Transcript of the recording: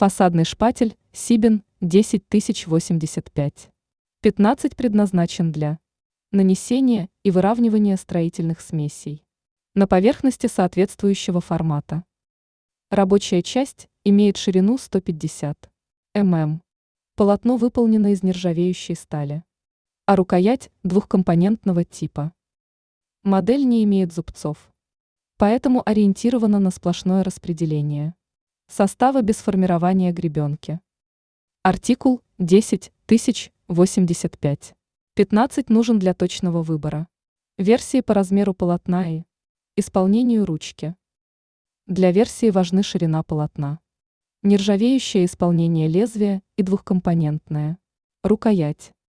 Фасадный шпатель Сибин 10085. 15 предназначен для нанесения и выравнивания строительных смесей на поверхности соответствующего формата. Рабочая часть имеет ширину 150 мм. Полотно выполнено из нержавеющей стали, а рукоять двухкомпонентного типа. Модель не имеет зубцов, поэтому ориентирована на сплошное распределение. Составы без формирования гребенки. Артикул 10085. 15 нужен для точного выбора версии по размеру полотна и исполнению ручки. Для версии важны ширина полотна, нержавеющее исполнение лезвия и двухкомпонентное рукоять.